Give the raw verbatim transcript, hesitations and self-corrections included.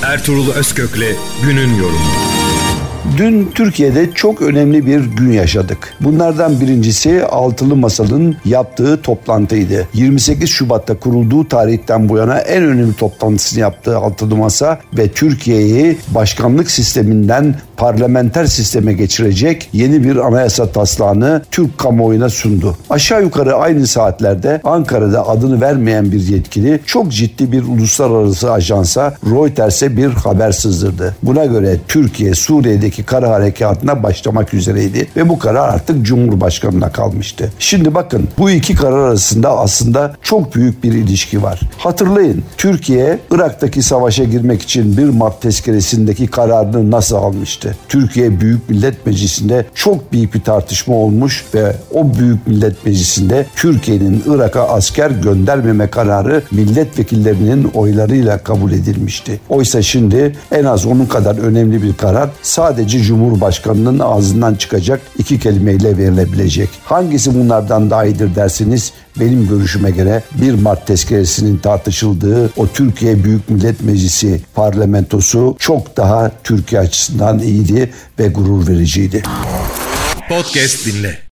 Ertuğrul Özkök'le günün yorumu. Dün Türkiye'de çok önemli bir gün yaşadık. Bunlardan birincisi Altılı Masa'nın yaptığı toplantıydı. yirmi sekiz Şubat'ta kurulduğu tarihten bu yana en önemli toplantısını yaptığı Altılı Masa ve Türkiye'yi başkanlık sisteminden parlamenter sisteme geçirecek yeni bir anayasa taslağını Türk kamuoyuna sundu. Aşağı yukarı aynı saatlerde Ankara'da adını vermeyen bir yetkili çok ciddi bir uluslararası ajansa Reuters'e bir haber sızdırdı. Buna göre Türkiye Suriye'deki kara harekatına başlamak üzereydi ve bu karar artık Cumhurbaşkanı'na kalmıştı. Şimdi bakın, bu iki karar arasında aslında çok büyük bir ilişki var. Hatırlayın, Türkiye Irak'taki savaşa girmek için bir Mart tezkeresindeki kararını nasıl almıştı? Türkiye Büyük Millet Meclisi'nde çok büyük bir tartışma olmuş ve o Büyük Millet Meclisi'nde Türkiye'nin Irak'a asker göndermeme kararı milletvekillerinin oylarıyla kabul edilmişti. Oysa şimdi en az onun kadar önemli bir karar sadece Cumhurbaşkanı'nın ağzından çıkacak iki kelimeyle verilebilecek. Hangisi bunlardan daha iyidir derseniz, benim görüşüme göre bir Mart tezkeresinin tartışıldığı o Türkiye Büyük Millet Meclisi parlamentosu çok daha Türkiye açısından iyiydi ve gurur vericiydi. Podcast dinle.